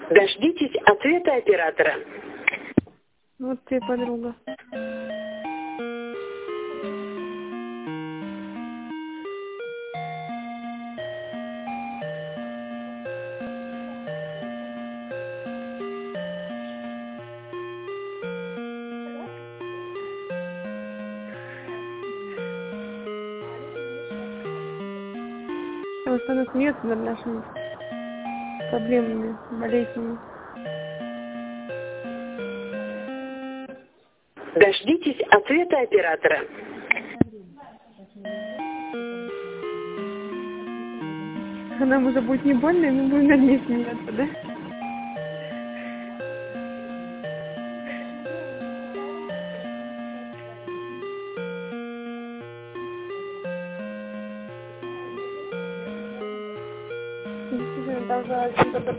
Дождитесь ответа оператора. Вот ты, подруга. Потому что она смеется над нашими проблемами, болезнями. Дождитесь ответа оператора. Нам уже будет не больно, и мы будем над ней смеяться, да? Действительно, там же